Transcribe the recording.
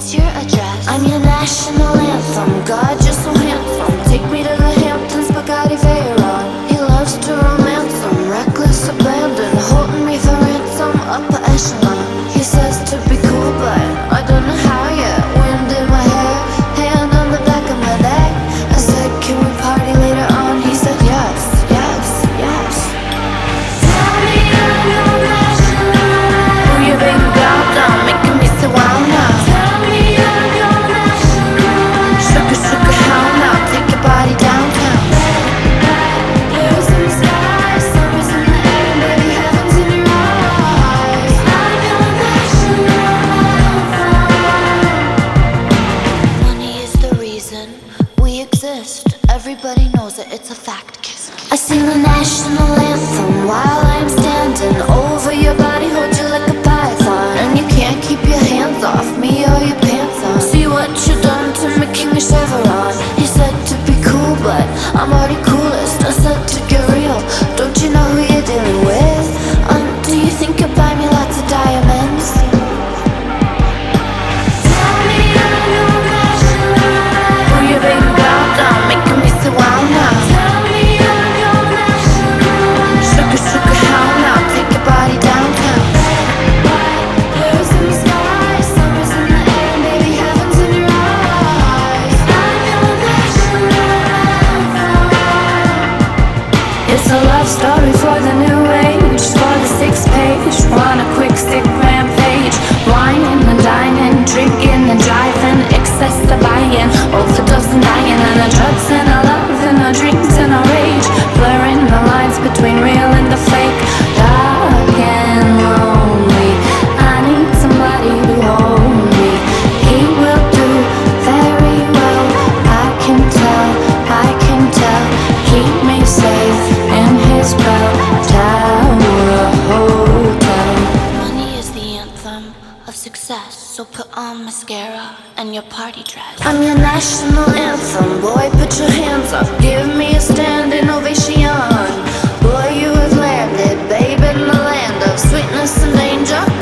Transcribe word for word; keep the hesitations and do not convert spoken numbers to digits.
what's your address? I'm your national anthem, God, you're so handsome. Take me to the Hamptons, Bugatti Veyron. He loves to romance them, reckless abandon, holding me for ransom, upper echelon. He says to be cool, but I don't know how yet. Wind in my hair, hand on the back of my neck. I said, can we party later on? He said, yes, yes, yes. Tell me I'm your national. Who you been got down, making me so wild now. Tell me I'm your national. Sugar, sugar, how now? Take your body downtown. Blues in the sky, summer's in the air, baby, heaven's in your eyes. I'm your national anthem. Money is the reason we exist. Everybody knows it, it's a fact. Kiss, kiss. I sing the national anthem while I'm standing over your body, hold you like a python, and you can't keep your hands off me or your pants on. See what you done to me, King of Chevron. He said to be cool, but I'm already coolest. I said to get real, don't you know who you're dealing with? Um, do you think you'll buy me lots of diamonds? Tell me I'm your national. Who you been got down, making me so wild now. Tell me I'm your national. Sugar, sugar, how now? Take your body downtown. Blues in the sky, summer's in the air, baby, heaven's in your eyes. I'm your national anthem. It's a love story for the new age, for the sixth page. Want a quick stick rampage, whining and dining, drinking and driving, excess to buying, overdose and dying, and the drugs and our love and our drinks and our rage, blurring the lines between real and the fake. Dark and lonely, I need somebody to hold me. He will do very well, I can tell, I can tell. Keep me safe in his bell tower hotel. Money is the anthem of success, so put on mascara and your party dress. I'm your national anthem, boy, put your hands up, give me a standing ovation. Boy, you have landed, babe, in the land of sweetness and danger.